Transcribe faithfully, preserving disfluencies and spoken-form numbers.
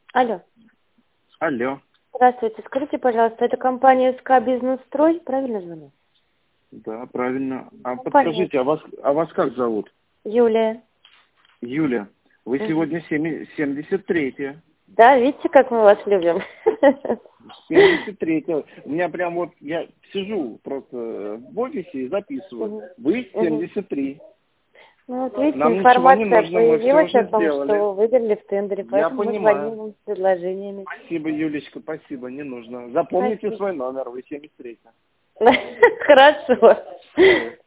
Алло. Алло. Здравствуйте. Скажите, пожалуйста, это компания СК Бизнес-строй? Правильно звоню? Да, правильно. А Компания. подскажите, а вас, а вас как зовут? Юлия. Юля. Вы Мгм. сегодня семьдесят третья. Да, видите, как мы вас любим? семьдесят третья. У меня прям вот, я сижу просто в офисе и записываю. Мгм. Вы Мгм. семьдесят три. Ну, вот видите, Нам ничего не информация нужно, мы все появилась о уже том, что сделали. вы выиграли в тендере, Я поэтому мы понимаю. звоним вам с предложениями. Спасибо, Юлечка, спасибо, не нужно. Запомните Спасибо. свой номер, вы семьдесят третья. Хорошо.